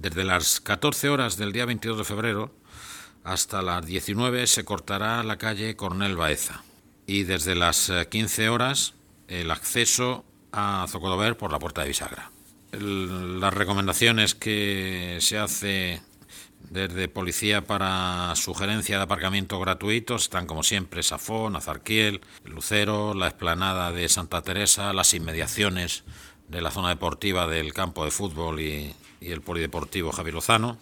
Desde las 14 horas del día 22 de febrero hasta las 19 se cortará la calle Coronel Baeza y desde las 15 horas el acceso a Zocodover por la Puerta de Bisagra. Las recomendaciones que se hace desde Policía para sugerencia de aparcamiento gratuitos están, como siempre, Safón, Azarquiel, Lucero, la explanada de Santa Teresa, las inmediaciones de la zona deportiva del campo de fútbol y el polideportivo Javi Lozano.